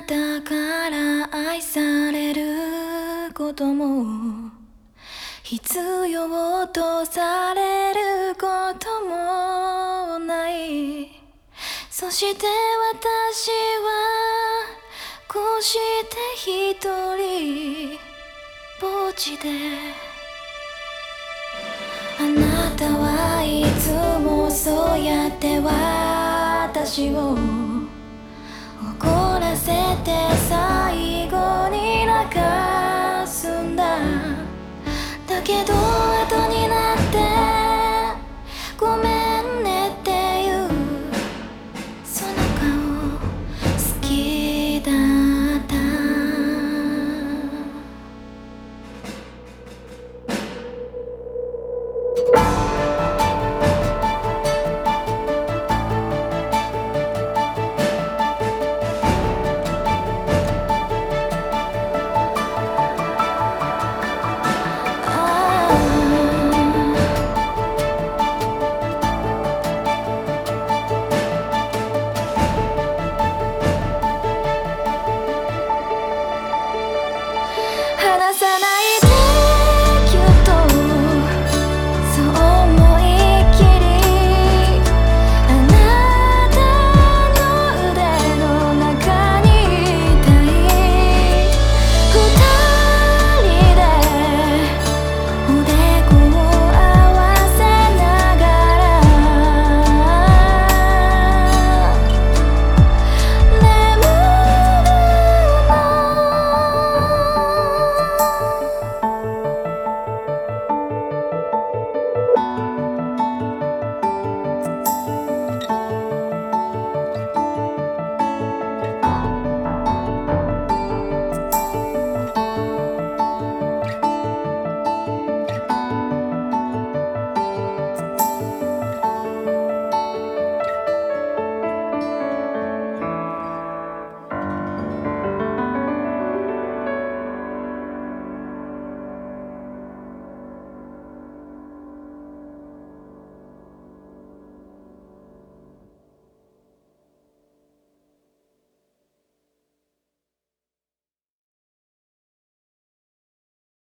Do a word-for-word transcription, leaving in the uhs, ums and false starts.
なたから愛されることも必要とされることもない。そして私はこうして一人ぼっちで、あなたはいつもそうやって私を怒らせて最後に泣かすんだ。だけど